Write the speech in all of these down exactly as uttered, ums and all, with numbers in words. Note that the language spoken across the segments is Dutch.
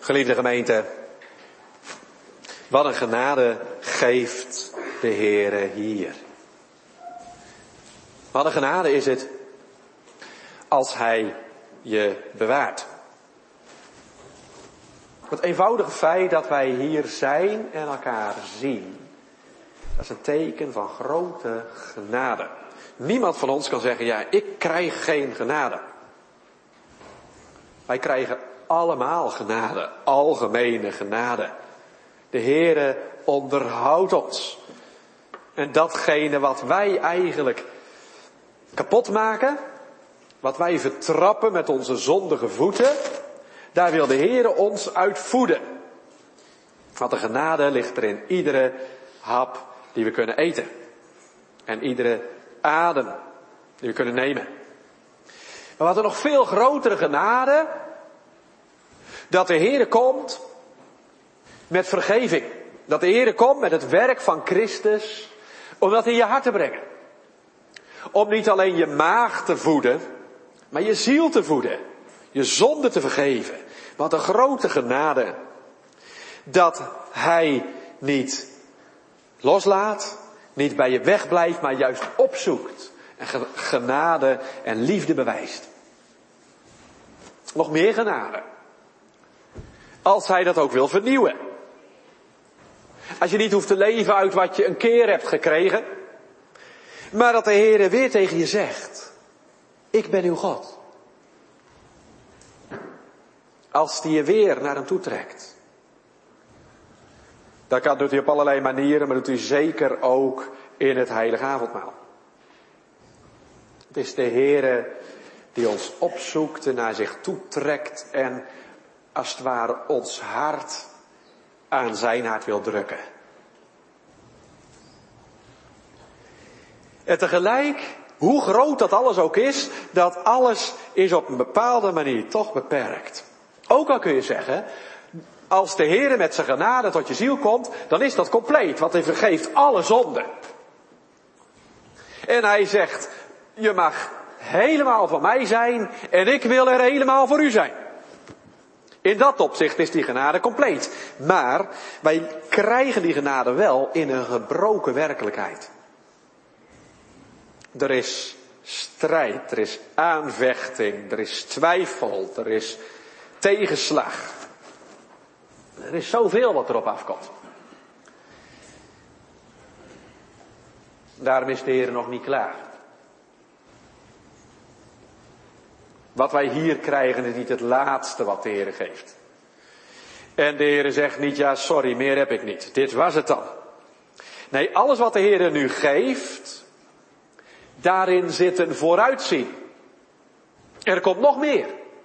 Geliefde gemeente, wat een genade geeft de Heere hier. Wat een genade is het als Hij je bewaart. Het eenvoudige feit dat wij hier zijn en elkaar zien, dat is een teken van grote genade. Niemand van ons kan zeggen, ja, ik krijg geen genade. Wij krijgen allemaal genade, algemene genade. De Heere onderhoudt ons. En datgene wat wij eigenlijk kapot maken, wat wij vertrappen met onze zondige voeten, daar wil de Heere ons uit voeden. Want de genade ligt er in iedere hap die we kunnen eten. En iedere adem die we kunnen nemen. Maar wat een nog veel grotere genade, dat de Heere komt met vergeving. Dat de Heere komt met het werk van Christus, om dat in je hart te brengen. Om niet alleen je maag te voeden, maar je ziel te voeden. Je zonde te vergeven. Wat een grote genade. Dat Hij niet loslaat, niet bij je wegblijft, maar juist opzoekt. En genade en liefde bewijst. Nog meer genade. Als Hij dat ook wil vernieuwen. Als je niet hoeft te leven uit wat je een keer hebt gekregen. Maar dat de Heere weer tegen je zegt. Ik ben uw God. Als die je weer naar hem toe trekt. Dat kan, doet hij op allerlei manieren, maar doet hij zeker ook in het heilige avondmaal. Het is de Heere die ons opzoekt en naar zich toetrekt en als het ware ons hart aan zijn hart wil drukken. En tegelijk, hoe groot dat alles ook is, dat alles is op een bepaalde manier toch beperkt. Ook al kun je zeggen, als de Heere met zijn genade tot je ziel komt, dan is dat compleet, want hij vergeeft alle zonden. En hij zegt, je mag helemaal van mij zijn en ik wil er helemaal voor u zijn. In dat opzicht is die genade compleet. Maar wij krijgen die genade wel in een gebroken werkelijkheid. Er is strijd, er is aanvechting, er is twijfel, er is tegenslag. Er is zoveel wat erop afkomt. Daarom is de Heer nog niet klaar. Wat wij hier krijgen is niet het laatste wat de Heer geeft. En de Heer zegt niet, ja sorry, meer heb ik niet. Dit was het dan. Nee, alles wat de Heer nu geeft, daarin zit een vooruitzien. Er komt nog meer.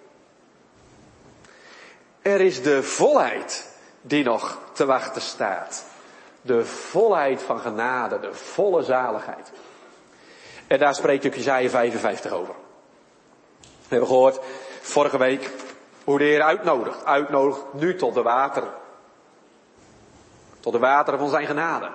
Er is de volheid die nog te wachten staat. De volheid van genade, de volle zaligheid. En daar spreekt ook Jesaja vijfenvijftig over. We hebben gehoord vorige week hoe de Heer uitnodigt. Uitnodigt nu tot de wateren. Tot de wateren van zijn genade.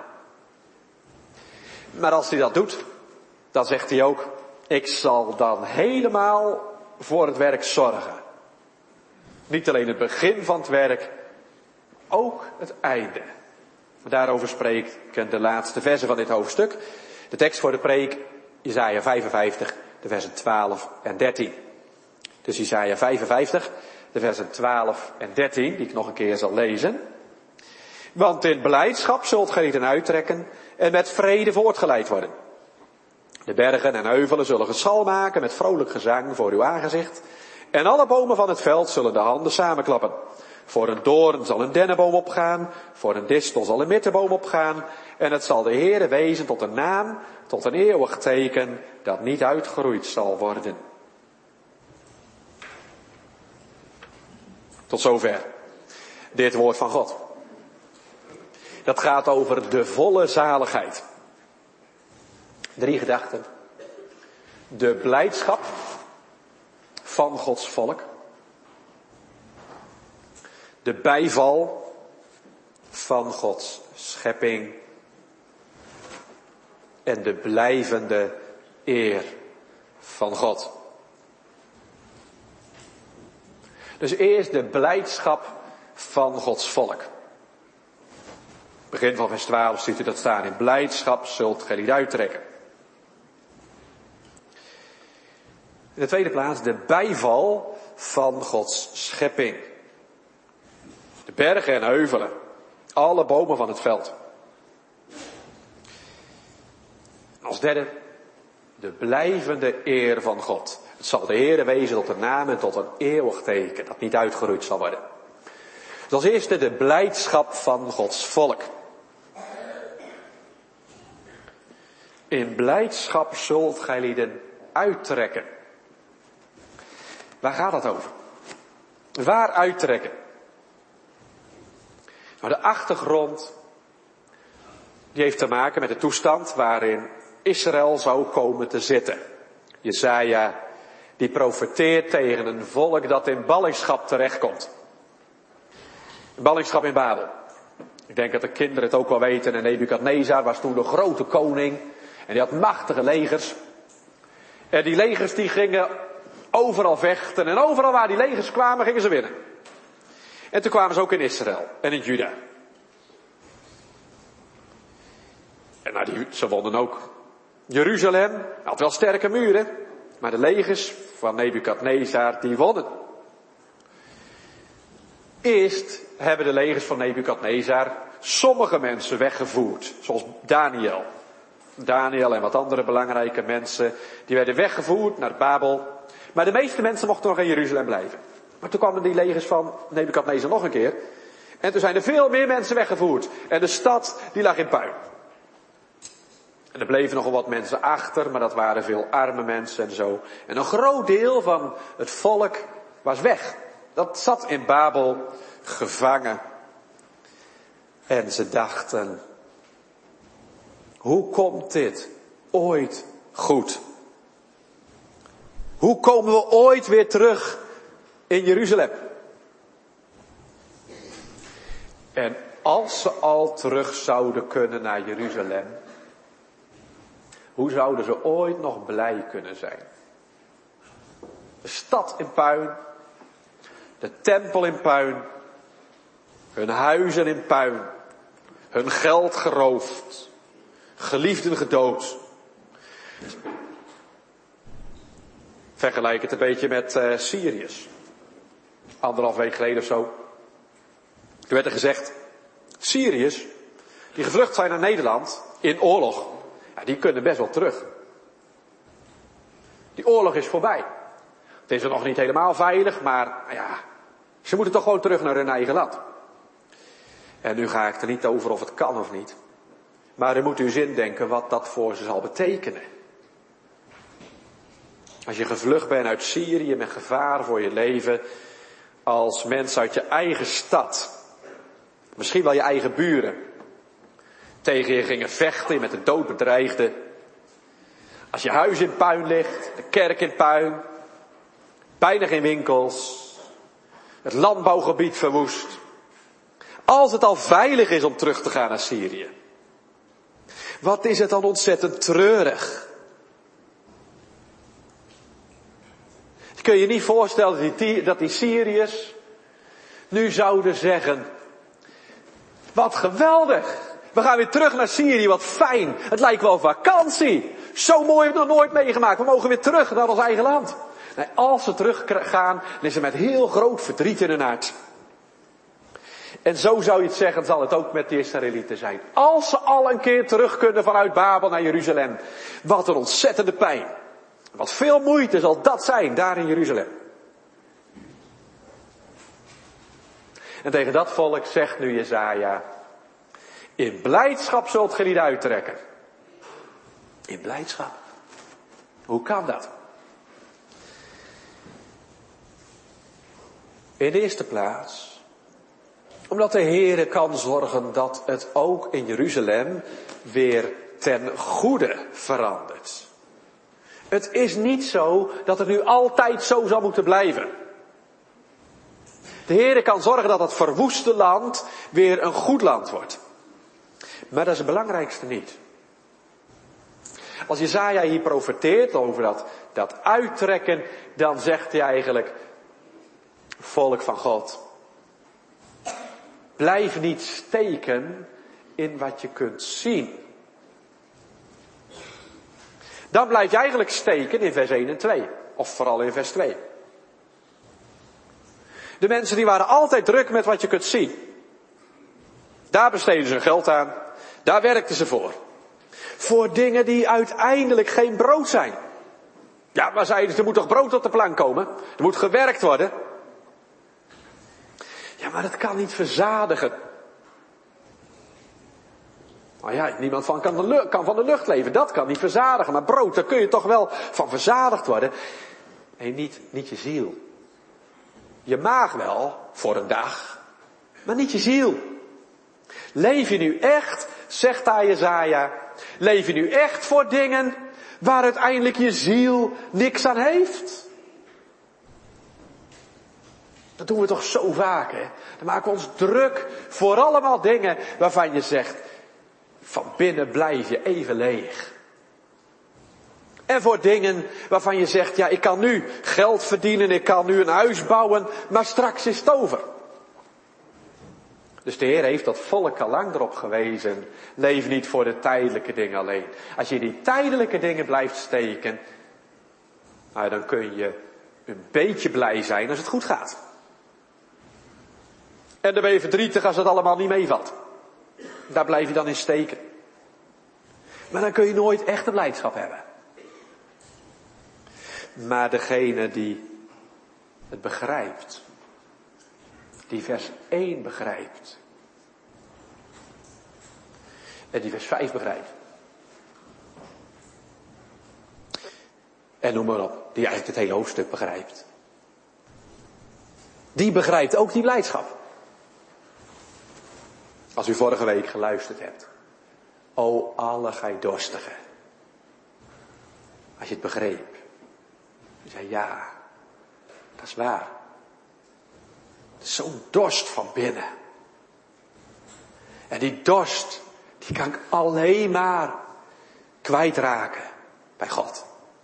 Maar als hij dat doet, dan zegt hij ook, ik zal dan helemaal voor het werk zorgen. Niet alleen het begin van het werk, ook het einde. Daarover spreekt ik de laatste versen van dit hoofdstuk. De tekst voor de preek, Jesaja vijfenvijftig, de versen twaalf en dertien. Dus Jesaja vijfenvijftig, de versen twaalf en dertien, die ik nog een keer zal lezen. Want in blijdschap zult gij ten uittrekken en met vrede voortgeleid worden. De bergen en heuvelen zullen geschal maken met vrolijk gezang voor uw aangezicht. En alle bomen van het veld zullen de handen samenklappen. Voor een doorn zal een dennenboom opgaan, voor een distel zal een mittenboom opgaan. En het zal de Heere wezen tot een naam, tot een eeuwig teken, dat niet uitgeroeid zal worden. Tot zover dit woord van God. Dat gaat over de volle zaligheid. Drie gedachten. De blijdschap van Gods volk. De bijval van Gods schepping. En de blijvende eer van God. Dus eerst de blijdschap van Gods volk. Begin van vers twaalf ziet u dat staan. In blijdschap zult gij lied uittrekken. In de tweede plaats de bijval van Gods schepping. De bergen en heuvelen. Alle bomen van het veld. Als derde, de blijvende eer van God. Het zal de Heere wezen tot een naam en tot een eeuwig teken dat niet uitgeroeid zal worden. Dus als eerste de blijdschap van Gods volk. In blijdschap zult gij lieden uittrekken. Waar gaat dat over? Waar uittrekken? Nou, de achtergrond, die heeft te maken met de toestand waarin Israël zou komen te zitten. Jesaja, die profeteert tegen een volk dat in ballingschap terechtkomt. Ballingschap in Babel. Ik denk dat de kinderen het ook wel weten. En Nebukadnezar was toen de grote koning. En die had machtige legers. En die legers die gingen overal vechten. En overal waar die legers kwamen, gingen ze winnen. En toen kwamen ze ook in Israël en in Juda. En nou, die, ze wonnen ook. Jeruzalem had wel sterke muren. Maar de legers van Nebukadnezar, die wonnen. Eerst hebben de legers van Nebukadnezar sommige mensen weggevoerd. Zoals Daniel. Daniel en wat andere belangrijke mensen. Die werden weggevoerd naar Babel. Maar de meeste mensen mochten nog in Jeruzalem blijven. Maar toen kwamen die legers van Nebukadnezar nog een keer. En toen zijn er veel meer mensen weggevoerd. En de stad die lag in puin. En er bleven nogal wat mensen achter. Maar dat waren veel arme mensen en zo. En een groot deel van het volk was weg. Dat zat in Babel gevangen. En ze dachten, hoe komt dit ooit goed? Hoe komen we ooit weer terug in Jeruzalem? En als ze al terug zouden kunnen naar Jeruzalem, hoe zouden ze ooit nog blij kunnen zijn? De stad in puin, de tempel in puin, hun huizen in puin, hun geld geroofd, geliefden gedood. Vergelijk het een beetje met uh, Syriërs. Anderhalf week geleden of zo. Toen werd er gezegd, Syriërs die gevlucht zijn naar Nederland in oorlog, ja, die kunnen best wel terug. Die oorlog is voorbij. Het is er nog niet helemaal veilig, maar ja, ze moeten toch gewoon terug naar hun eigen land. En nu ga ik er niet over of het kan of niet. Maar u moet u zin denken wat dat voor ze zal betekenen. Als je gevlucht bent uit Syrië met gevaar voor je leven, als mens uit je eigen stad, misschien wel je eigen buren, tegen je gingen vechten, je met de dood bedreigden. Als je huis in puin ligt, de kerk in puin, bijna geen winkels, het landbouwgebied verwoest. Als het al veilig is om terug te gaan naar Syrië, wat is het dan ontzettend treurig. Je kun je niet voorstellen dat die, dat die Syriërs nu zouden zeggen, wat geweldig, we gaan weer terug naar Syrië, wat fijn, het lijkt wel vakantie. Zo mooi hebben we nog nooit meegemaakt, we mogen weer terug naar ons eigen land. Nee, als ze teruggaan, dan is het met heel groot verdriet in hun hart. En zo zou je het zeggen, zal het ook met de Israëlieten zijn. Als ze al een keer terug kunnen vanuit Babel naar Jeruzalem, wat een ontzettende pijn. Wat veel moeite zal dat zijn, daar in Jeruzalem. En tegen dat volk zegt nu Jesaja, in blijdschap zult gij niet uittrekken. In blijdschap. Hoe kan dat? In de eerste plaats, omdat de Heere kan zorgen dat het ook in Jeruzalem weer ten goede verandert. Het is niet zo dat het nu altijd zo zal moeten blijven. De Heere kan zorgen dat het verwoeste land weer een goed land wordt. Maar dat is het belangrijkste niet. Als Jesaja hier profeteert over dat, dat uittrekken, dan zegt hij eigenlijk, volk van God, Blijf niet steken in wat je kunt zien. Dan blijf je eigenlijk steken in vers één en twee. Of vooral in vers twee. De mensen die waren altijd druk met wat je kunt zien. Daar besteden ze hun geld aan. Daar werkten ze voor. Voor dingen die uiteindelijk geen brood zijn. Ja, maar zeiden ze, er moet toch brood op de plank komen? Er moet gewerkt worden. Ja, maar dat kan niet verzadigen. Nou ja, niemand van kan, de lucht, kan van de lucht leven. Dat kan niet verzadigen. Maar brood, daar kun je toch wel van verzadigd worden. Nee, niet, niet je ziel. Je maag wel, voor een dag. Maar niet je ziel. Leef je nu echt, zegt daar Jesaja. Leef je nu echt voor dingen waar uiteindelijk je ziel niks aan heeft? Dat doen we toch zo vaak, hè? Dan maken we ons druk voor allemaal dingen waarvan je zegt, van binnen blijf je even leeg. En voor dingen waarvan je zegt, ja, ik kan nu geld verdienen, ik kan nu een huis bouwen, maar straks is het over. Dus de Heer heeft dat volk al lang erop gewezen. Leef niet voor de tijdelijke dingen alleen. Als je die tijdelijke dingen blijft steken, nou, dan kun je een beetje blij zijn als het goed gaat. En dan ben je verdrietig als het allemaal niet meevalt. Daar blijf je dan in steken. Maar dan kun je nooit echte blijdschap hebben. Maar degene die het begrijpt, die vers één begrijpt, en die vers vijf begrijpt, en noem maar op, die eigenlijk het hele hoofdstuk begrijpt, die begrijpt ook die blijdschap. Als u vorige week geluisterd hebt. O alle gij dorstigen. Als je het begreep. Je zei ja, dat is waar. Het is zo'n dorst van binnen. En die dorst, die kan ik alleen maar kwijtraken bij God.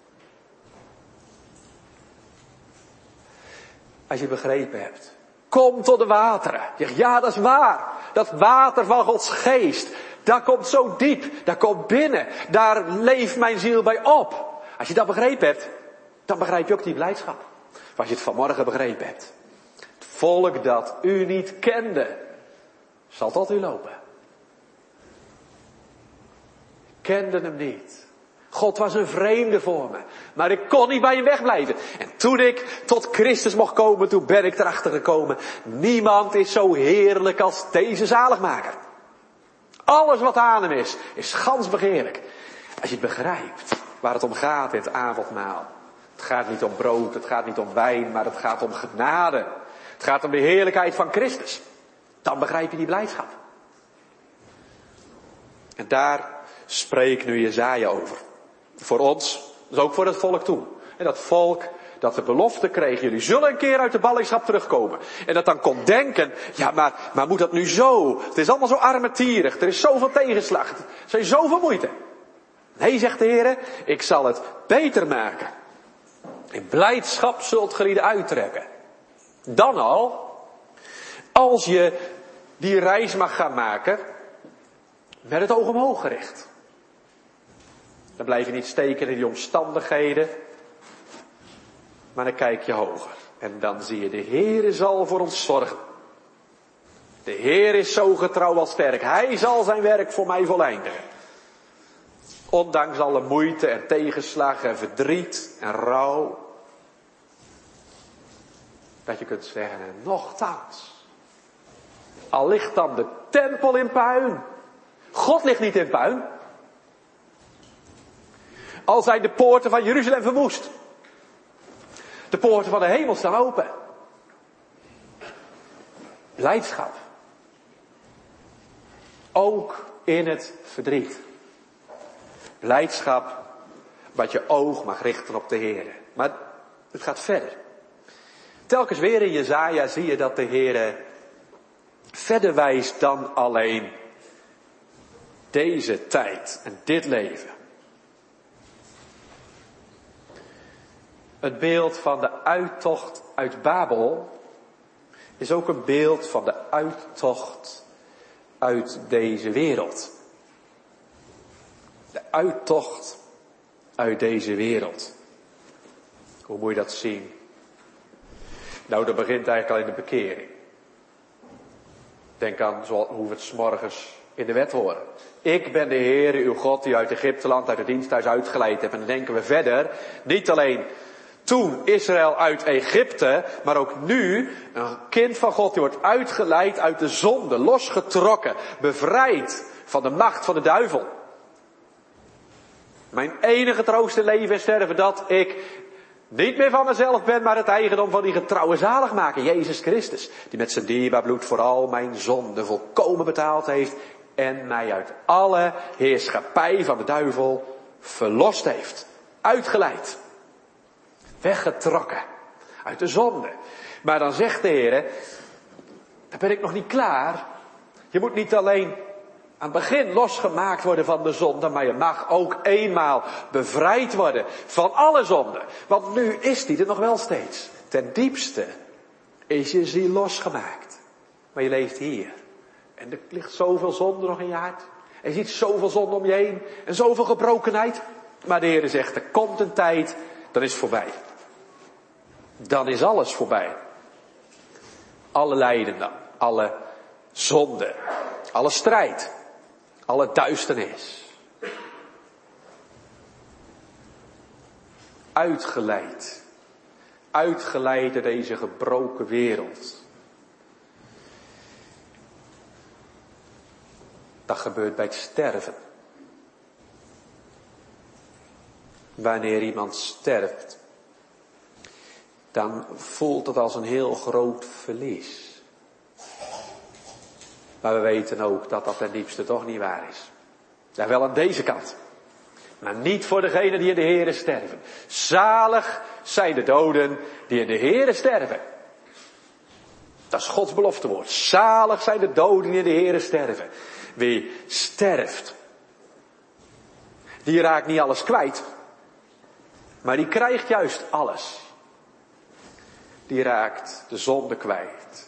Als je het begrepen hebt. Kom tot de wateren. Je zegt, ja, dat is waar. Dat water van Gods geest. Dat komt zo diep. Dat komt binnen. Daar leeft mijn ziel bij op. Als je dat begrepen hebt, dan begrijp je ook die blijdschap. Of als je het vanmorgen begrepen hebt. Het volk dat u niet kende, zal tot u lopen. Ik kende hem niet. God was een vreemde voor me. Maar ik kon niet bij hem wegblijven. En toen ik tot Christus mocht komen, toen ben ik erachter gekomen. Niemand is zo heerlijk als deze zaligmaker. Alles wat aan hem is, is gans begeerlijk. Als je het begrijpt waar het om gaat in het avondmaal. Het gaat niet om brood, het gaat niet om wijn, maar het gaat om genade. Het gaat om de heerlijkheid van Christus. Dan begrijp je die blijdschap. En daar spreekt nu Jesaja over. Voor ons, dus ook voor het volk toen. En dat volk dat de belofte kreeg, jullie zullen een keer uit de ballingschap terugkomen. En dat dan kon denken, ja maar, maar moet dat nu zo? Het is allemaal zo armetierig, er is zoveel tegenslag, er zijn zoveel moeite. Nee, zegt de Heer, ik zal het beter maken. In blijdschap zult gelieden uittrekken. Dan al, als je die reis mag gaan maken, met het oog omhoog gericht. Dan blijf je niet steken in die omstandigheden. Maar dan kijk je hoger. En dan zie je, de Heere zal voor ons zorgen. De Heer is zo getrouw als sterk. Hij zal zijn werk voor mij voleindigen. Ondanks alle moeite en tegenslag en verdriet en rouw. Dat je kunt zeggen, en nochtans. Al ligt dan de tempel in puin. God ligt niet in puin. Al zijn de poorten van Jeruzalem verwoest. De poorten van de hemel staan open. Blijdschap. Ook in het verdriet. Blijdschap wat je oog mag richten op de Heer. Maar het gaat verder. Telkens weer in Jesaja zie je dat de Heer verder wijst dan alleen deze tijd en dit leven. Het beeld van de uittocht uit Babel is ook een beeld van de uittocht uit deze wereld. De uittocht uit deze wereld. Hoe moet je dat zien? Nou, dat begint eigenlijk al in de bekering. Denk aan zo, hoe we het 's morgens in de wet horen. Ik ben de Heer, uw God, die uit Egypteland, uit het diensthuis uitgeleid hebt. En dan denken we verder, niet alleen toen Israël uit Egypte, maar ook nu een kind van God die wordt uitgeleid uit de zonde, losgetrokken, bevrijd van de macht van de duivel. Mijn enige troost in leven is sterven dat ik niet meer van mezelf ben, maar het eigendom van die getrouwe zaligmaker, Jezus Christus. Die met zijn dierbaar bloed voor al mijn zonden volkomen betaald heeft en mij uit alle heerschappij van de duivel verlost heeft. Uitgeleid. Weggetrokken. Uit de zonde. Maar dan zegt de Heer, dan ben ik nog niet klaar. Je moet niet alleen aan het begin losgemaakt worden van de zonde, maar je mag ook eenmaal bevrijd worden van alle zonden. Want nu is die er nog wel steeds. Ten diepste is je ziel losgemaakt. Maar je leeft hier. En er ligt zoveel zonde nog in je hart. En je ziet zoveel zonde om je heen. En zoveel gebrokenheid. Maar de Heer zegt, er komt een tijd, dan is het voorbij. Dan is alles voorbij. Alle lijden dan. Alle zonde. Alle strijd. Alle duisternis. Uitgeleid. Uitgeleid uit deze gebroken wereld. Dat gebeurt bij het sterven. Wanneer iemand sterft, dan voelt het als een heel groot verlies. Maar we weten ook dat dat ten diepste toch niet waar is. Ja, wel aan deze kant. Maar niet voor degenen die in de Here sterven. Zalig zijn de doden die in de Here sterven. Dat is Gods beloftewoord. Zalig zijn de doden die in de Here sterven. Wie sterft, die raakt niet alles kwijt. Maar die krijgt juist alles. Die raakt de zonde kwijt.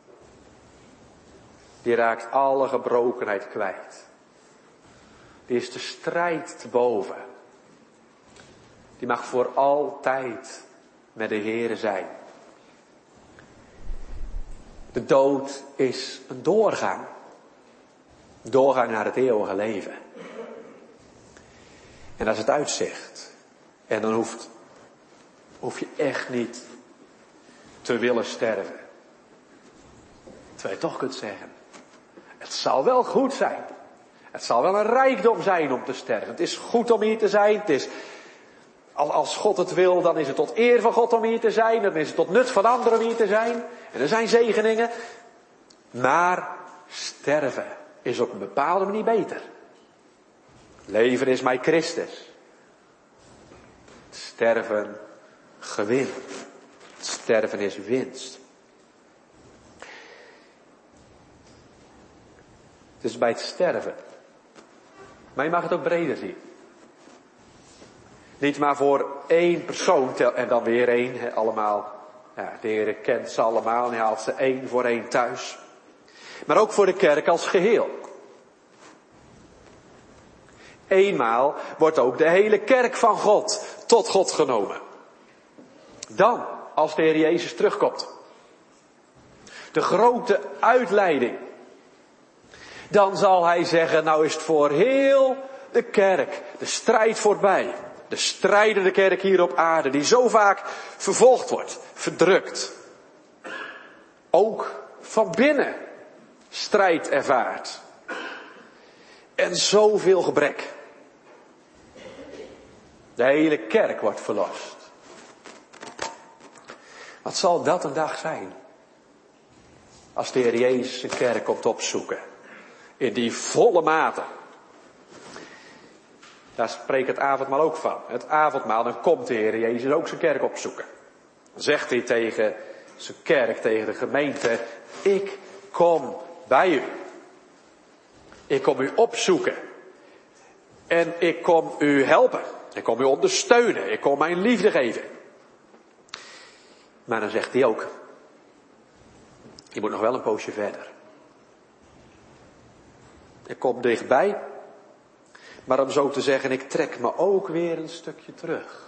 Die raakt alle gebrokenheid kwijt. Die is de strijd te boven. Die mag voor altijd met de Heere zijn. De dood is een doorgang. Doorgang naar het eeuwige leven. En dat is het uitzicht. En dan hoeft, hoef je echt niet te willen sterven. Terwijl je toch kunt zeggen, het zal wel goed zijn. Het zal wel een rijkdom zijn om te sterven. Het is goed om hier te zijn. Het is, als God het wil, dan is het tot eer van God om hier te zijn. Dan is het tot nut van anderen om hier te zijn. En er zijn zegeningen. Maar sterven is op een bepaalde manier beter. Leven is mij Christus. Sterven gewin. Sterven is winst. Dus bij het sterven. Maar je mag het ook breder zien. Niet maar voor één persoon en dan weer één. He, allemaal. Ja, de Heer kent ze allemaal en hij haalt ze één voor één thuis. Maar ook voor de kerk als geheel. Eenmaal wordt ook de hele kerk van God tot God genomen. Dan, als de Heer Jezus terugkomt. De grote uitleiding. Dan zal hij zeggen, nou is het voor heel de kerk de strijd voorbij. De strijdende kerk hier op aarde, die zo vaak vervolgd wordt, verdrukt. Ook van binnen strijd ervaart. En zoveel gebrek. De hele kerk wordt verlost. Wat zal dat een dag zijn? Als de Heer Jezus zijn kerk komt opzoeken. In die volle mate. Daar spreekt het avondmaal ook van. Het avondmaal, dan komt de Heer Jezus ook zijn kerk opzoeken. Dan zegt hij tegen zijn kerk, tegen de gemeente, ik kom bij u. Ik kom u opzoeken. En ik kom u helpen. Ik kom u ondersteunen. Ik kom mijn liefde geven. Maar dan zegt hij ook, Je moet nog wel een poosje verder. Ik kom dichtbij. Maar om zo te zeggen, ik trek me ook weer een stukje terug.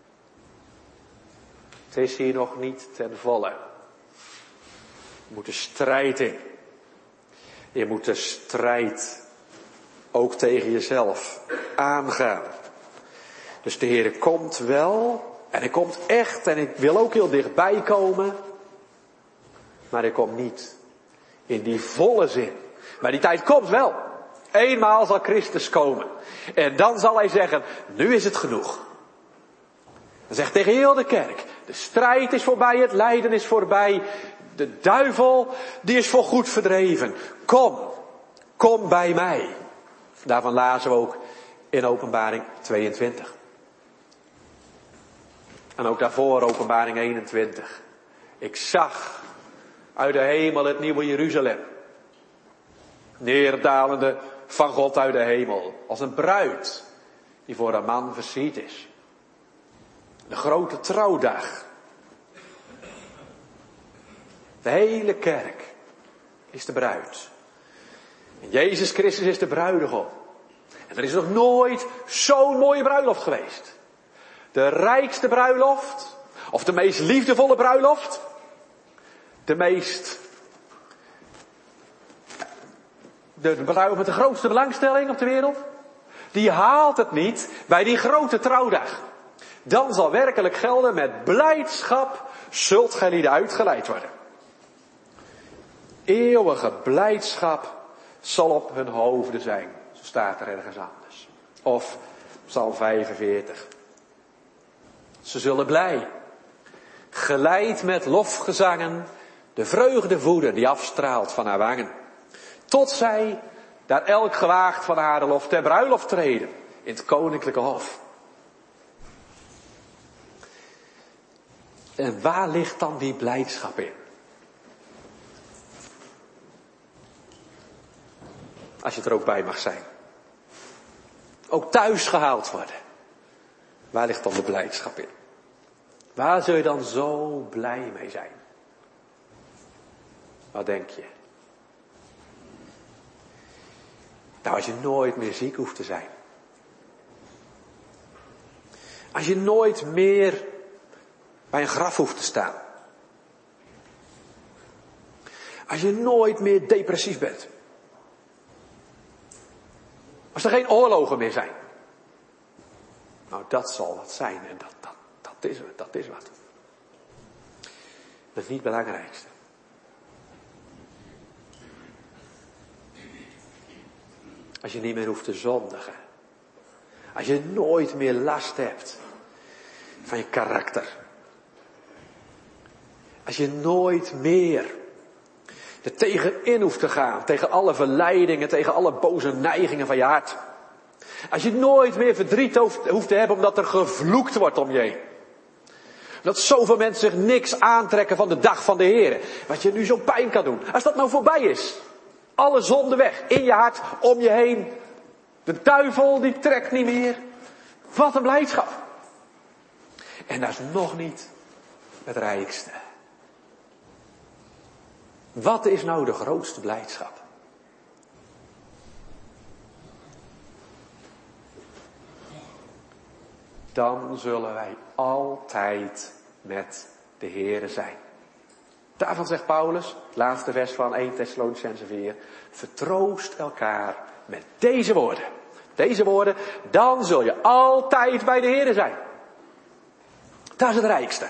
Het is hier nog niet ten volle. Je moet de strijd in. Je moet de strijd ook tegen jezelf aangaan. Dus de Heer komt wel. En hij komt echt. En ik wil ook heel dichtbij komen. Maar hij komt niet in die volle zin. Maar die tijd komt wel. Eenmaal zal Christus komen. En dan zal hij zeggen, nu is het genoeg. Hij zegt tegen heel de kerk, de strijd is voorbij, het lijden is voorbij. De duivel, die is voorgoed verdreven. Kom, kom bij mij. Daarvan lazen we ook in Openbaring tweeëntwintig. En ook daarvoor Openbaring eenentwintig. Ik zag uit de hemel het nieuwe Jeruzalem. Neerdalende van God uit de hemel. Als een bruid die voor een man versierd is. De grote trouwdag. De hele kerk is de bruid. En Jezus Christus is de bruidegom. En er is nog nooit zo'n mooie bruiloft geweest. De rijkste bruiloft. Of de meest liefdevolle bruiloft. De meest... De bruiloft met de grootste belangstelling op de wereld. Die haalt het niet bij die grote trouwdag. Dan zal werkelijk gelden, met blijdschap zult gij lieden uitgeleid worden. Eeuwige blijdschap zal op hun hoofden zijn. Zo staat er ergens anders. Of Psalm vijfenveertig. Ze zullen blij, geleid met lofgezangen, de vreugde voeden die afstraalt van haar wangen. Tot zij daar elk gewaagd van haar lof ter bruiloft treden in het koninklijke hof. En waar ligt dan die blijdschap in? Als je er ook bij mag zijn. Ook thuis gehaald worden. Waar ligt dan de blijdschap in? Waar zul je dan zo blij mee zijn? Wat denk je? Nou, als je nooit meer ziek hoeft te zijn. Als je nooit meer bij een graf hoeft te staan. Als je nooit meer depressief bent. Als er geen oorlogen meer zijn. Nou, dat zal wat zijn. En dat, dat, dat, is, dat is wat. Dat is niet het belangrijkste. Als je niet meer hoeft te zondigen. Als je nooit meer last hebt van je karakter. Als je nooit meer er tegenin hoeft te gaan. Tegen alle verleidingen, tegen alle boze neigingen van je hart. Als je nooit meer verdriet hoeft te hebben omdat er gevloekt wordt om je heen. Dat zoveel mensen zich niks aantrekken van de dag van de Heer. Wat je nu zo'n pijn kan doen. Als dat nou voorbij is. Alle zonde weg. In je hart, om je heen. De duivel die trekt niet meer. Wat een blijdschap. En dat is nog niet het rijkste. Wat is nou de grootste blijdschap? Dan zullen wij altijd met de Heere zijn. Daarvan zegt Paulus, laatste vers van eerste Thessalonicenzen vier. Vertroost elkaar met deze woorden. Deze woorden, dan zul je altijd bij de Heere zijn. Dat is het rijkste.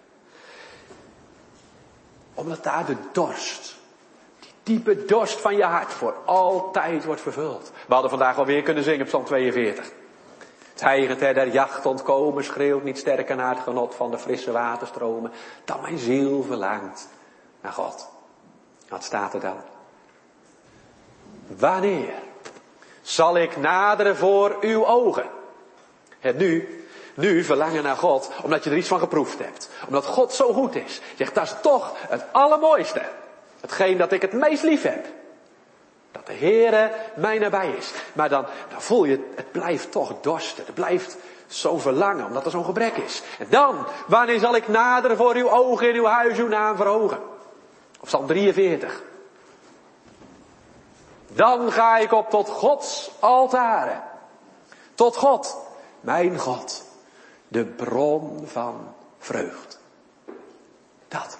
Omdat daar de dorst, die diepe dorst van je hart voor altijd wordt vervuld. We hadden vandaag alweer kunnen zingen op Psalm tweeënveertig. Het hijgend er der jacht ontkomen, schreeuwt niet sterker naar het genot van de frisse waterstromen, dan mijn ziel verlangt naar God. Wat staat er dan? Wanneer zal ik naderen voor uw ogen? Het nu, nu verlangen naar God, omdat je er iets van geproefd hebt. Omdat God zo goed is. Je zegt, dat is toch het allermooiste. Hetgeen dat ik het meest lief heb. Dat de Heere mij nabij is. Maar dan, dan voel je, het blijft toch dorsten. Het blijft zo verlangen, omdat er zo'n gebrek is. En dan, wanneer zal ik naderen voor uw ogen in uw huis, uw naam verhogen? Of Psalm drieënveertig. Dan ga ik op tot Gods altaren. Tot God, mijn God, de bron van vreugd. Dat.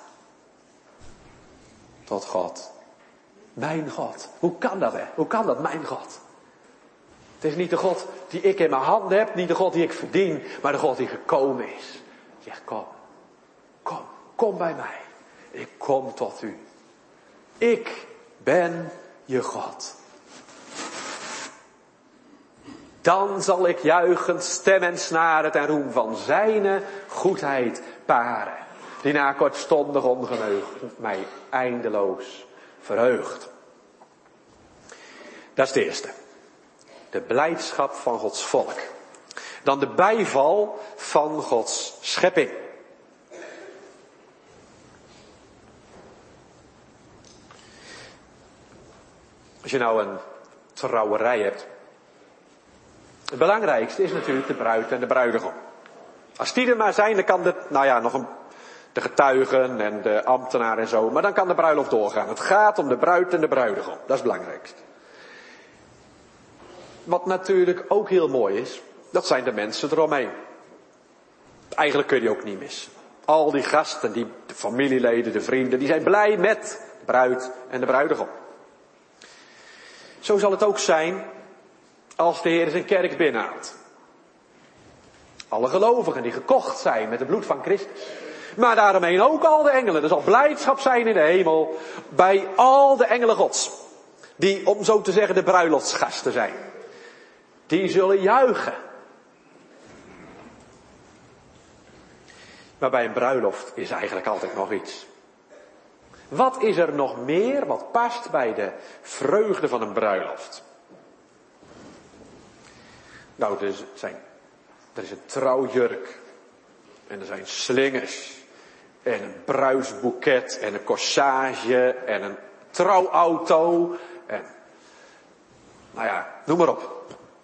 Tot God, mijn God. Hoe kan dat, hè? Hoe kan dat, mijn God? Het is niet de God die ik in mijn handen heb, niet de God die ik verdien, maar de God die gekomen is. Zegt, kom, kom, kom bij mij. Ik kom tot u. Ik ben je God. Dan zal ik juichend stem en snaren ten roem van zijne goedheid paren. Die na kortstondig ongeneugd mij eindeloos verheugt. Dat is de eerste. De blijdschap van Gods volk. Dan de bijval van Gods schepping. Als je nou een trouwerij hebt. Het belangrijkste is natuurlijk de bruid en de bruidegom. Als die er maar zijn, dan kan de, nou ja, nog een, de getuigen en de ambtenaar en zo. Maar dan kan de bruiloft doorgaan. Het gaat om de bruid en de bruidegom. Dat is het belangrijkste. Wat natuurlijk ook heel mooi is, dat zijn de mensen eromheen. Eigenlijk kun je die ook niet missen. Al die gasten, die, de familieleden, de vrienden, die zijn blij met de bruid en de bruidegom. Zo zal het ook zijn als de Heer zijn kerk binnenhaalt. Alle gelovigen die gekocht zijn met het bloed van Christus. Maar daaromheen ook al de engelen. Er zal blijdschap zijn in de hemel bij al de engelen Gods. Die, om zo te zeggen, de bruiloftsgasten zijn. Die zullen juichen. Maar bij een bruiloft is eigenlijk altijd nog iets. Wat is er nog meer wat past bij de vreugde van een bruiloft? Nou, er, zijn, er is een trouwjurk. En er zijn slingers. En een bruidsboeket. En een corsage. En een trouwauto. En, nou ja, noem maar op.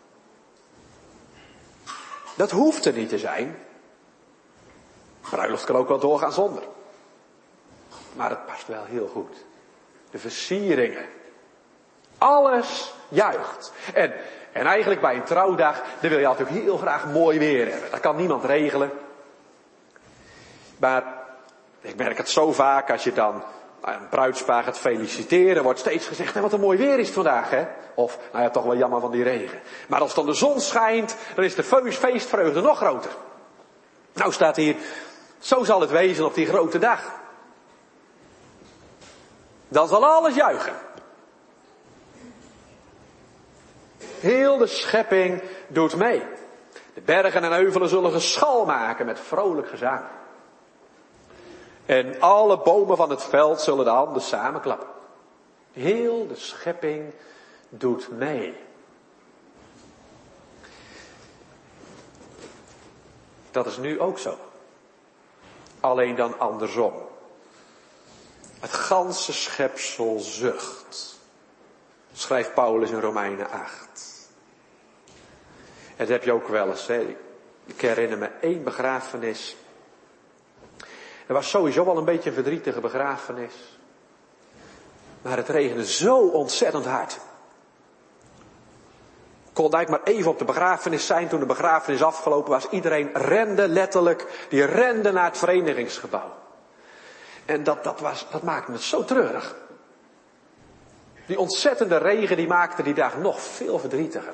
Dat hoeft er niet te zijn. Bruiloft kan ook wel doorgaan zonder. Maar het past wel heel goed. De versieringen. Alles juicht. En, en eigenlijk bij een trouwdag, dan wil je natuurlijk heel graag mooi weer hebben. Dat kan niemand regelen. Maar ik merk het zo vaak als je dan een bruidspaar gaat feliciteren. Wordt steeds gezegd, nou, wat een mooi weer is het vandaag, hè. Of, nou ja, toch wel jammer van die regen. Maar als dan de zon schijnt, dan is de feestvreugde nog groter. Nou staat hier, zo zal het wezen op die grote dag. Dan zal alles juichen. Heel de schepping doet mee. De bergen en heuvelen zullen geschal maken met vrolijk gezang. En alle bomen van het veld zullen de handen samenklappen. Heel de schepping doet mee. Dat is nu ook zo. Alleen dan andersom. Het ganse schepsel zucht. Schrijft Paulus in Romeinen acht. En dat heb je ook wel eens. Hè? Ik herinner me één begrafenis. Er was sowieso wel een beetje een verdrietige begrafenis. Maar het regende zo ontzettend hard. Kon eigenlijk maar even op de begrafenis zijn. Toen de begrafenis afgelopen was. Iedereen rende letterlijk. Die rende naar het verenigingsgebouw. En dat, dat, was, dat maakte me zo treurig. Die ontzettende regen die maakte die dag nog veel verdrietiger.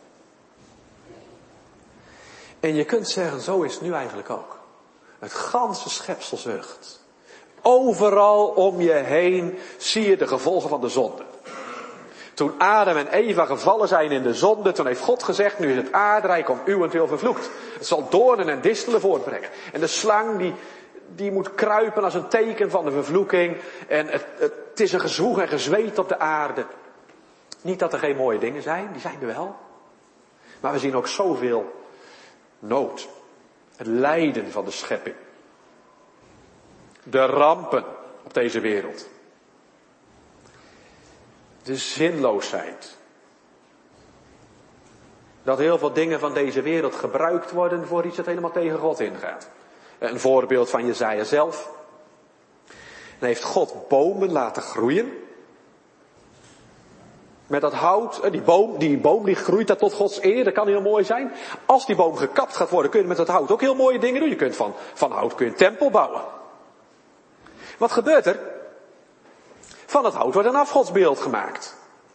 En je kunt zeggen, zo is het nu eigenlijk ook. Het ganse schepsel zucht. Overal om je heen zie je de gevolgen van de zonde. Toen Adam en Eva gevallen zijn in de zonde, toen heeft God gezegd, nu is het aardrijk om uwentwil vervloekt. Het zal doornen en distelen voortbrengen. En de slang die, die moet kruipen als een teken van de vervloeking. En het, het, het is een gezwoeg en gezweet op de aarde. Niet dat er geen mooie dingen zijn, die zijn er wel. Maar we zien ook zoveel nood. Het lijden van de schepping. De rampen op deze wereld. De zinloosheid. Dat heel veel dingen van deze wereld gebruikt worden voor iets dat helemaal tegen God ingaat. Een voorbeeld van Jesaja zelf. Dan heeft God bomen laten groeien. Met dat hout, die boom, die boom die groeit daar tot Gods eer, dat kan heel mooi zijn. Als die boom gekapt gaat worden, kun je met dat hout ook heel mooie dingen doen. Je kunt van, van hout kun je een tempel bouwen. Wat gebeurt er? Van het hout wordt een afgodsbeeld gemaakt.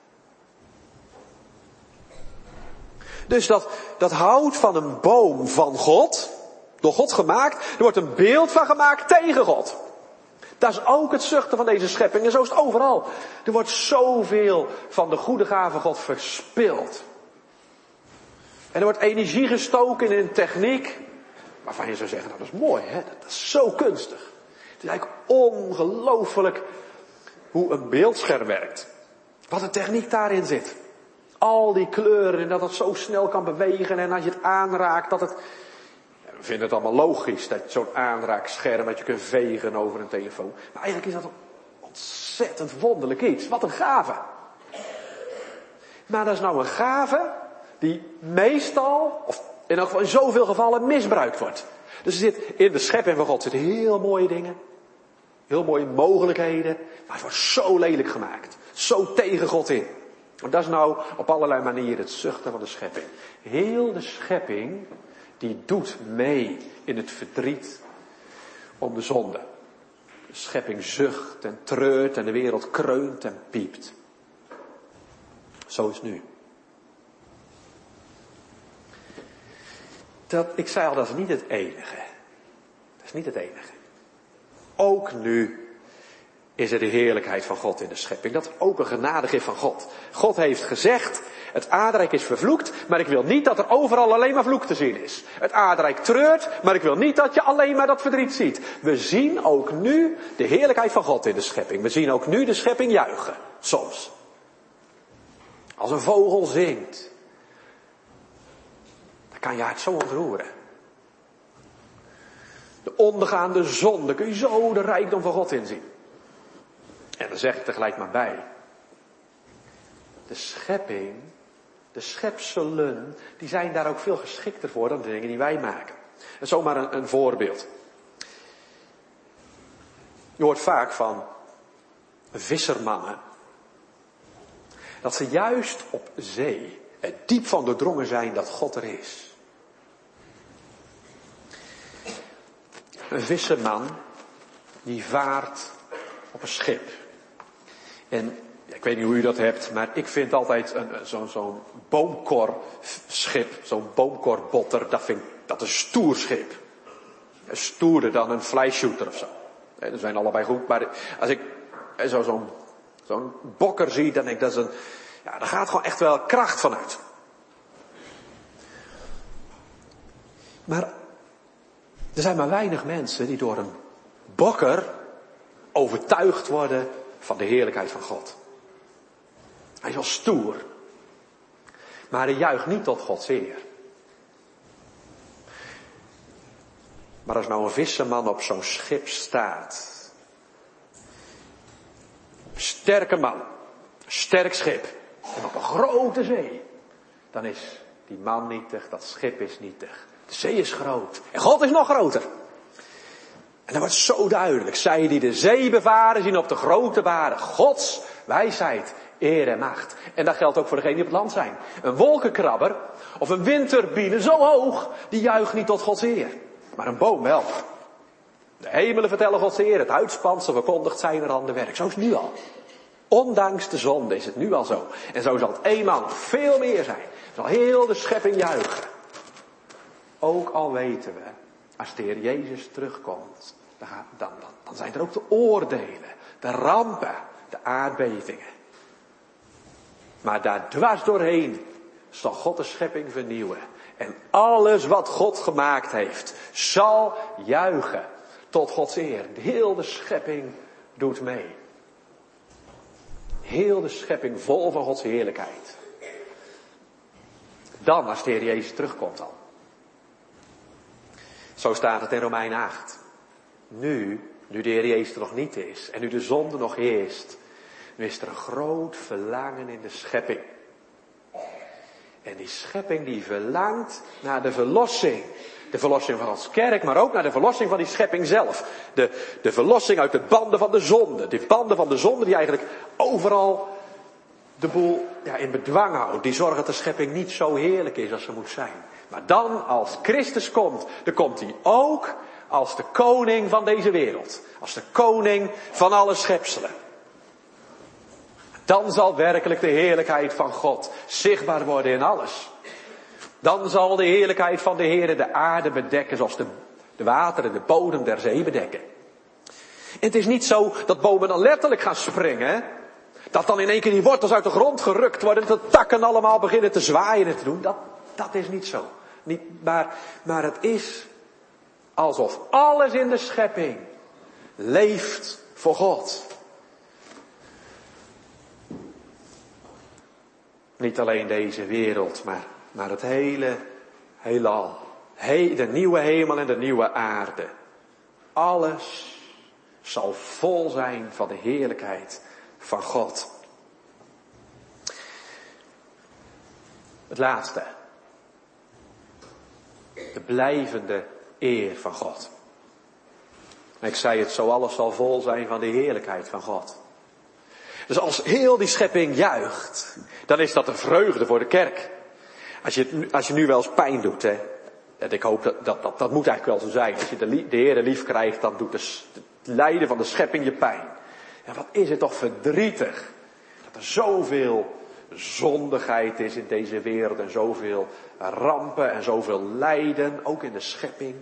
Dus dat, dat hout van een boom van God, door God gemaakt, er wordt een beeld van gemaakt tegen God. Dat is ook het zuchten van deze schepping. En zo is het overal. Er wordt zoveel van de goede gave God verspild. En er wordt energie gestoken in een techniek waarvan je zou zeggen, nou, dat is mooi, hè? Dat is zo kunstig. Het is eigenlijk ongelooflijk hoe een beeldscherm werkt. Wat een techniek daarin zit. Al die kleuren en dat het zo snel kan bewegen en als je het aanraakt dat het... We vinden het allemaal logisch dat zo'n aanraakscherm dat je kunt vegen over een telefoon. Maar eigenlijk is dat een ontzettend wonderlijk iets. Wat een gave. Maar dat is nou een gave die meestal, of in elk geval in zoveel gevallen, misbruikt wordt. Dus er zit in de schepping van God zitten heel mooie dingen. Heel mooie mogelijkheden. Maar het wordt zo lelijk gemaakt. Zo tegen God in. En dat is nou op allerlei manieren het zuchten van de schepping. Heel de schepping die doet mee in het verdriet om de zonde. De schepping zucht en treurt en de wereld kreunt en piept. Zo is het nu. Dat, ik zei al, dat is niet het enige. Dat is niet het enige. Ook nu is er de heerlijkheid van God in de schepping. Dat is ook een genadegift van God. God heeft gezegd, het aardrijk is vervloekt, maar ik wil niet dat er overal alleen maar vloek te zien is. Het aardrijk treurt, maar ik wil niet dat je alleen maar dat verdriet ziet. We zien ook nu de heerlijkheid van God in de schepping. We zien ook nu de schepping juichen, soms. Als een vogel zingt, dan kan je hart zo ontroeren. De ondergaande zon, daar kun je zo de rijkdom van God in zien. En dan zeg ik tegelijk maar bij. De schepping, de schepselen, die zijn daar ook veel geschikter voor dan de dingen die wij maken. En zomaar een, een voorbeeld. Je hoort vaak van vissermannen. Dat ze juist op zee er diep van doordrongen zijn dat God er is. Een visserman die vaart op een schip. En ja, ik weet niet hoe u dat hebt, maar ik vind altijd een, zo'n, zo'n boomkorschip, zo'n boomkorbotter, dat vind ik, dat is een stoer schip. Stoerder dan een flyshooter of zo. Dat zijn allebei goed, maar als ik zo, zo'n, zo'n bokker zie, dan denk ik dat is een, ja, daar gaat gewoon echt wel kracht van uit. Maar er zijn maar weinig mensen die door een bokker overtuigd worden van de heerlijkheid van God. Hij is wel stoer. Maar hij juicht niet tot Gods eer. Maar als nou een visserman op zo'n schip staat. Een sterke man. Een sterk schip. En op een grote zee. Dan is die man nietig, dat schip is nietig. De zee is groot. En God is nog groter. En dat wordt zo duidelijk. Zij die de zee bevaren zien op de grote baren Gods wijsheid, eer en macht. En dat geldt ook voor degenen die op het land zijn. Een wolkenkrabber of een windturbine zo hoog, die juicht niet tot Gods eer. Maar een boom wel. De hemelen vertellen Gods eer, het uitspansel verkondigt zijn randen werk. Zo is het nu al. Ondanks de zonde is het nu al zo. En zo zal het eenmaal nog veel meer zijn. Zal heel de schepping juichen. Ook al weten we, als de Heer Jezus terugkomt, dan, dan, dan, dan zijn er ook de oordelen, de rampen, de aardbevingen. Maar daar dwars doorheen zal God de schepping vernieuwen. En alles wat God gemaakt heeft, zal juichen tot Gods eer. Heel de schepping doet mee. Heel de schepping vol van Gods heerlijkheid. Dan, als de Heer Jezus terugkomt al. Zo staat het in Romeinen acht. Nu, nu de Heer Jezus er nog niet is en nu de zonde nog heerst, nu is er een groot verlangen in de schepping. En die schepping die verlangt naar de verlossing. De verlossing van ons kerk, maar ook naar de verlossing van die schepping zelf. De, de verlossing uit de banden van de zonde. De banden van de zonde die eigenlijk overal de boel ja, in bedwang houdt. Die zorgen dat de schepping niet zo heerlijk is als ze moet zijn. Maar dan, als Christus komt, dan komt hij ook als de koning van deze wereld. Als de koning van alle schepselen. Dan zal werkelijk de heerlijkheid van God zichtbaar worden in alles. Dan zal de heerlijkheid van de Heere de aarde bedekken zoals de, de wateren de bodem der zee bedekken. En het is niet zo dat bomen dan letterlijk gaan springen. Dat dan in één keer die wortels uit de grond gerukt worden. Dat de takken allemaal beginnen te zwaaien en te doen. Dat, dat is niet zo. Niet, maar, maar het is alsof alles in de schepping leeft voor God. Niet alleen deze wereld, maar, maar het hele heelal. He, de nieuwe hemel en de nieuwe aarde. Alles zal vol zijn van de heerlijkheid van God. Het laatste. De blijvende eer van God. Ik zei het, zo alles zal vol zijn van de heerlijkheid van God. Dus als heel die schepping juicht, dan is dat een vreugde voor de kerk. Als je, als je nu wel eens pijn doet, hè. En ik hoop dat, dat, dat, dat moet eigenlijk wel zo zijn. Als je de, de Heere lief krijgt, dan doet de, het lijden van de schepping je pijn. En wat is het toch verdrietig. Dat er zoveel zondigheid is in deze wereld. En zoveel rampen en zoveel lijden, ook in de schepping.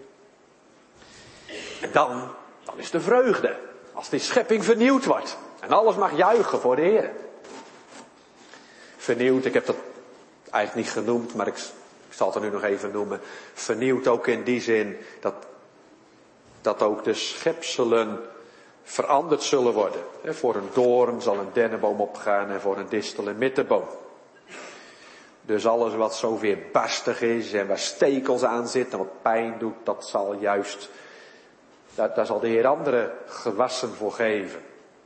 En dan, dan is de vreugde. Als die schepping vernieuwd wordt. En alles mag juichen voor de Heer. Vernieuwd, ik heb dat eigenlijk niet genoemd, maar ik, ik zal het er nu nog even noemen. Vernieuwd ook in die zin dat, dat ook de schepselen veranderd zullen worden. Voor een doorn zal een dennenboom opgaan en voor een distel een mittenboom. Dus alles wat zo weerbarstig is en waar stekels aan zitten en wat pijn doet, dat zal juist, daar, daar zal de Heer andere gewassen voor geven.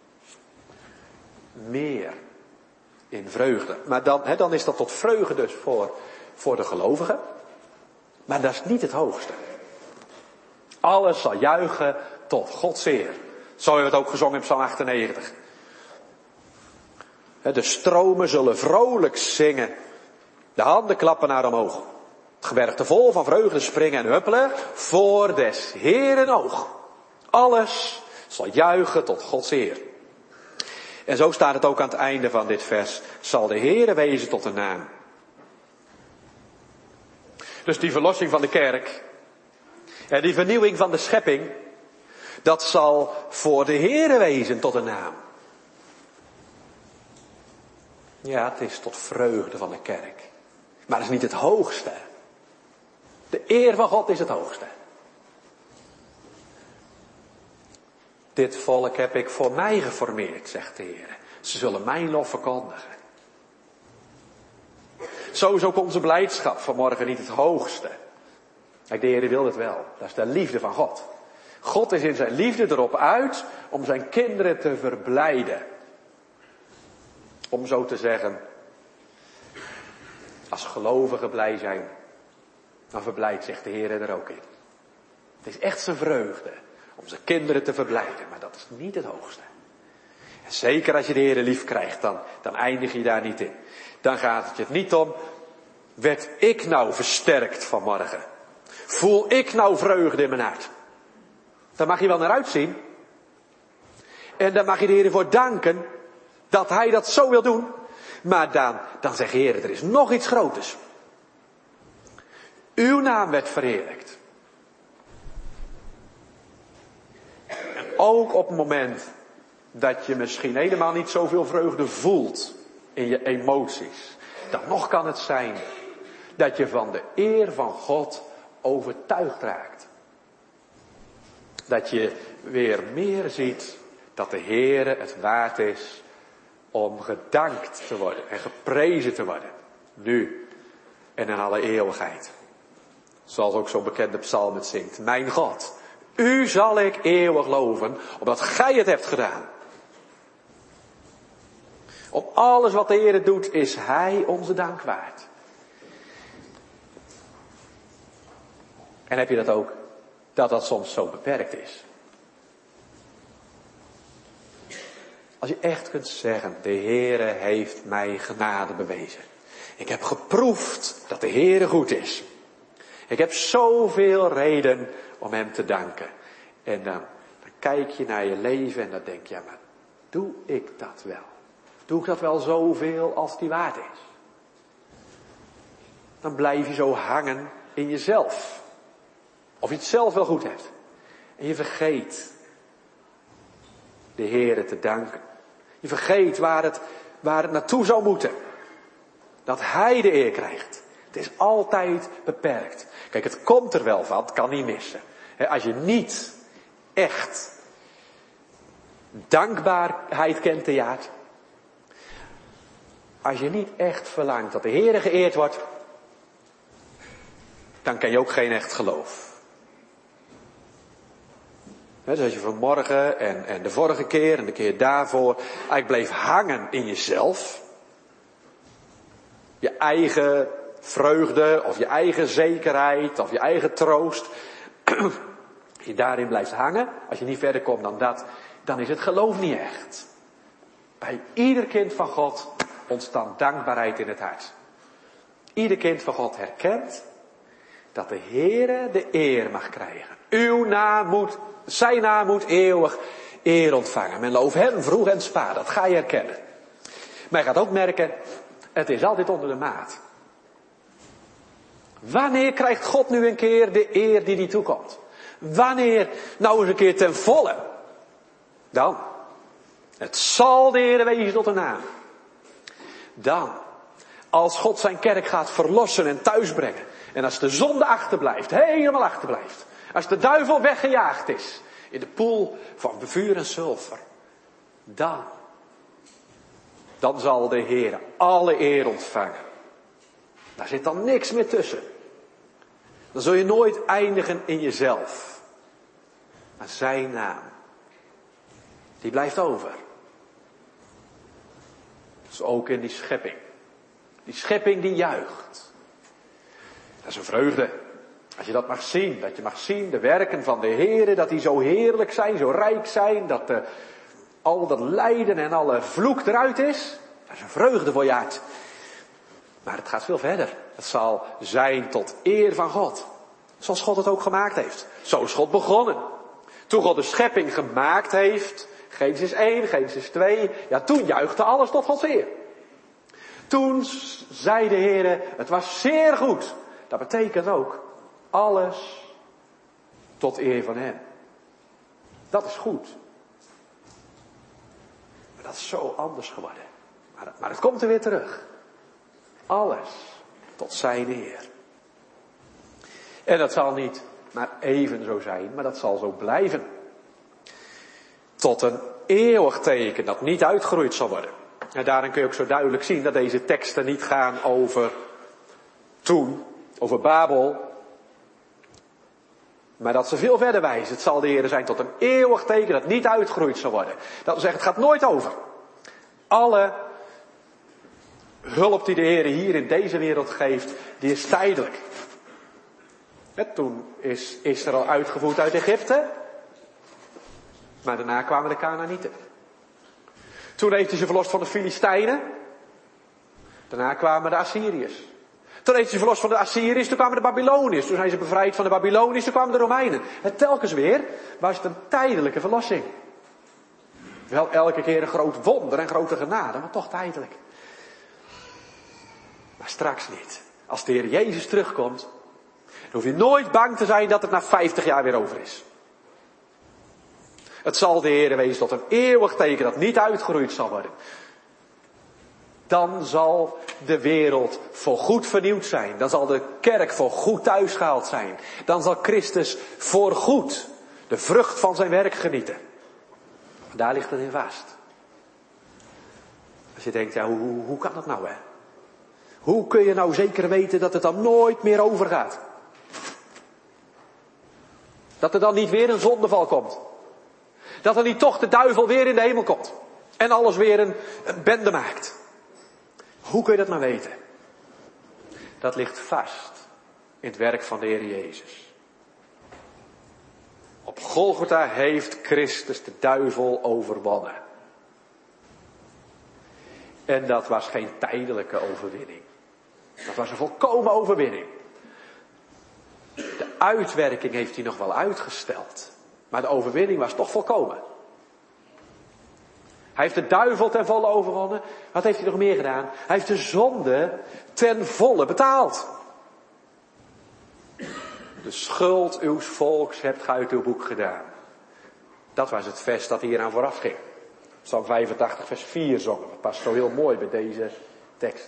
Meer in vreugde. Maar dan, hè, dan is dat tot vreugde dus voor, voor de gelovigen. Maar dat is niet het hoogste. Alles zal juichen tot Gods eer. Zo hebben we het ook gezongen in Psalm achtennegentig. De stromen zullen vrolijk zingen. De handen klappen naar omhoog. Het gebergte vol van vreugde springen en huppelen voor des Heeren oog. Alles zal juichen tot Gods eer. En zo staat het ook aan het einde van dit vers. Zal de Heere wezen tot een naam. Dus die verlossing van de kerk. En die vernieuwing van de schepping. Dat zal voor de Heere wezen tot een naam. Ja, het is tot vreugde van de kerk. Maar het is niet het hoogste. De eer van God is het hoogste. Dit volk heb ik voor mij geformeerd, zegt de Heer. Ze zullen mijn lof verkondigen. Zo is ook onze blijdschap vanmorgen niet het hoogste. Kijk, de Heer wil het wel. Dat is de liefde van God. God is in zijn liefde erop uit om zijn kinderen te verblijden. Om zo te zeggen, als gelovigen blij zijn, dan verblijdt zich de Heer er ook in. Het is echt zijn vreugde om zijn kinderen te verblijden, maar dat is niet het hoogste. En zeker als je de Heer lief krijgt, dan, dan eindig je daar niet in. Dan gaat het je niet om, werd ik nou versterkt vanmorgen? Voel ik nou vreugde in mijn hart? Daar mag je wel naar uitzien. En daar mag je de Heer voor danken dat hij dat zo wil doen. Maar dan, dan zegt de Heer, er is nog iets groters. Uw naam werd verheerlijkt. En ook op het moment dat je misschien helemaal niet zoveel vreugde voelt in je emoties. Dan nog kan het zijn dat je van de eer van God overtuigd raakt. Dat je weer meer ziet dat de Heere het waard is om gedankt te worden en geprezen te worden. Nu en in alle eeuwigheid. Zoals ook zo'n bekende psalm het zingt. Mijn God, u zal ik eeuwig loven, omdat gij het hebt gedaan. Op alles wat de Heere doet, is hij onze dank waard. En heb je dat ook, dat dat soms zo beperkt is? Als je echt kunt zeggen, de Heere heeft mij genade bewezen. Ik heb geproefd dat de Heere goed is. Ik heb zoveel reden om hem te danken. En dan, dan kijk je naar je leven en dan denk je, ja, maar doe ik dat wel? Doe ik dat wel zoveel als die waard is? Dan blijf je zo hangen in jezelf. Of je het zelf wel goed hebt. En je vergeet de Heere te danken. Je vergeet waar het, waar het naartoe zou moeten. Dat Hij de eer krijgt. Het is altijd beperkt. Kijk, het komt er wel van, het kan niet missen. Als je niet echt dankbaarheid kent, Jaart. Als je niet echt verlangt dat de Heere geëerd wordt, dan ken je ook geen echt geloof. Dus als je vanmorgen en, en de vorige keer en de keer daarvoor eigenlijk bleef hangen in jezelf. Je eigen vreugde of je eigen zekerheid of je eigen troost. Als je daarin blijft hangen, als je niet verder komt dan dat, dan is het geloof niet echt. Bij ieder kind van God ontstaat dankbaarheid in het hart. Ieder kind van God herkent dat de Heere de eer mag krijgen. Uw naam moet, zijn naam moet eeuwig eer ontvangen. Men looft hem vroeg en spaar, dat ga je herkennen. Maar je gaat ook merken, het is altijd onder de maat. Wanneer krijgt God nu een keer de eer die die toekomt? Wanneer nou eens een keer ten volle? Dan. Het zal de Heere wezen tot een naam. Dan. Als God zijn kerk gaat verlossen en thuisbrengen. En als de zonde achterblijft, helemaal achterblijft. Als de duivel weggejaagd is. In de poel van vuur en zilver. Dan. Dan zal de Heer alle eer ontvangen. Daar zit dan niks meer tussen. Dan zul je nooit eindigen in jezelf. Maar zijn naam. Die blijft over. Dus ook in die schepping. Die schepping die juicht. Dat is een vreugde. Als je dat mag zien. Dat je mag zien de werken van de Heere. Dat die zo heerlijk zijn. Zo rijk zijn. Dat de, al dat lijden en alle vloek eruit is. Dat is een vreugde voor je hart. Maar het gaat veel verder. Het zal zijn tot eer van God. Zoals God het ook gemaakt heeft. Zo is God begonnen. Toen God de schepping gemaakt heeft. Genesis één, Genesis twee. Ja, toen juichte alles tot Gods eer. Toen zei de Heere, het was zeer goed. Dat betekent ook alles tot eer van hem. Dat is goed. Maar dat is zo anders geworden. Maar, maar het komt er weer terug. Alles tot zijn eer. En dat zal niet maar even zo zijn, maar dat zal zo blijven. Tot een eeuwig teken dat niet uitgeroeid zal worden. En daarin kun je ook zo duidelijk zien dat deze teksten niet gaan over toen, over Babel. Maar dat ze veel verder wijzen. Het zal de Heer zijn tot een eeuwig teken dat niet uitgeroeid zal worden. Dat wil zeggen, het gaat nooit over. Alle hulp die de Heer hier in deze wereld geeft, die is tijdelijk. En toen is Israël uitgevoerd uit Egypte. Maar daarna kwamen de Kanaanieten. Toen heeft hij ze verlost van de Filistijnen. Daarna kwamen de Assyriërs. Toen heeft hij ze verlost van de Assyriërs, toen kwamen de Babyloniërs. Toen zijn ze bevrijd van de Babyloniërs, toen kwamen de Romeinen. En telkens weer was het een tijdelijke verlossing. Wel elke keer een groot wonder en grote genade, maar toch tijdelijk. Maar straks niet. Als de Heer Jezus terugkomt, dan hoef je nooit bang te zijn dat het na vijftig jaar weer over is. Het zal de Heer wezen tot een eeuwig teken dat niet uitgeroeid zal worden. Dan zal de wereld voor goed vernieuwd zijn. Dan zal de kerk voor goed thuisgehaald zijn. Dan zal Christus voor goed de vrucht van zijn werk genieten. Daar ligt het in vast. Als je denkt, ja, hoe, hoe kan dat nou, hè? Hoe kun je nou zeker weten dat het dan nooit meer overgaat? Dat er dan niet weer een zondeval komt. Dat er niet toch de duivel weer in de hemel komt. En alles weer een, een bende maakt. Hoe kun je dat nou weten? Dat ligt vast in het werk van de Heer Jezus. Op Golgotha heeft Christus de duivel overwonnen. En dat was geen tijdelijke overwinning. Dat was een volkomen overwinning. De uitwerking heeft hij nog wel uitgesteld. Maar de overwinning was toch volkomen. Hij heeft de duivel ten volle overwonnen. Wat heeft hij nog meer gedaan? Hij heeft de zonde ten volle betaald. De schuld uw volks hebt gij uit uw boek gedaan. Dat was het vers dat hier aan vooraf ging. Psalm vijfentachtig vers vier zongen. Dat past zo heel mooi bij deze tekst.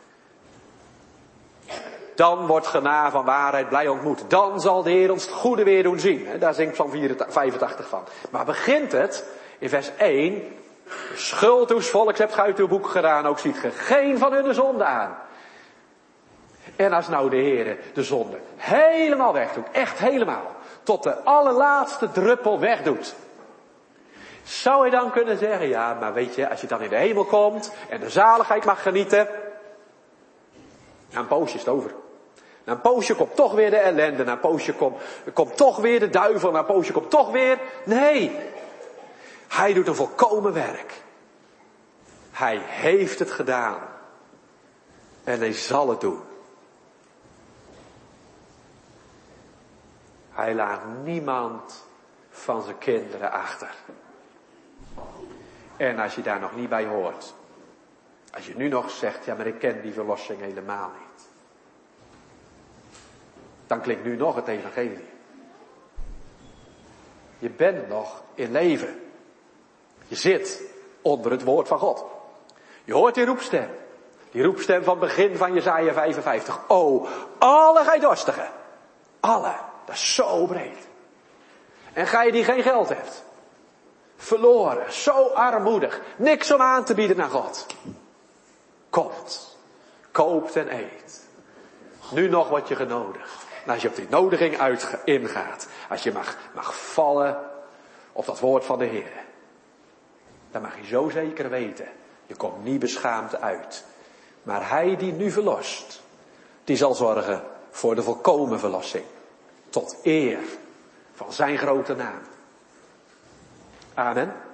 Dan wordt genade van waarheid blij ontmoet. Dan zal de Heer ons het goede weer doen zien. Daar zingt Psalm vijfentachtig van. Maar begint het in vers één. De schuld uw volks hebt gij uit uw boek gedaan. Ook ziet ge geen van hun zonde aan. En als nou de Heer de zonde helemaal wegdoet. Echt helemaal. Tot de allerlaatste druppel wegdoet. Zou je dan kunnen zeggen, ja, maar weet je, als je dan in de hemel komt en de zaligheid mag genieten, na een poosje is het over. Na een poosje komt toch weer de ellende, na een poosje komt, komt toch weer de duivel, na een poosje komt toch weer, nee. Hij doet een volkomen werk. Hij heeft het gedaan. En hij zal het doen. Hij laat niemand van zijn kinderen achter. En als je daar nog niet bij hoort. Als je nu nog zegt, ja maar ik ken die verlossing helemaal niet. Dan klinkt nu nog het evangelie. Je bent nog in leven. Je zit onder het woord van God. Je hoort die roepstem. Die roepstem van het begin van Jesaja vijfenvijftig. O, alle gij dorstigen. Alle. Dat is zo breed. En gij die geen geld hebt. Verloren. Zo armoedig. Niks om aan te bieden aan God. Komt. Koopt en eet. Nu nog wat je genodigd. En als je op die nodiging uitga- ingaat. Als je mag, mag vallen op dat woord van de Heer. Dan mag je zo zeker weten. Je komt niet beschaamd uit. Maar hij die nu verlost. Die zal zorgen voor de volkomen verlossing. Tot eer van zijn grote naam. Amen.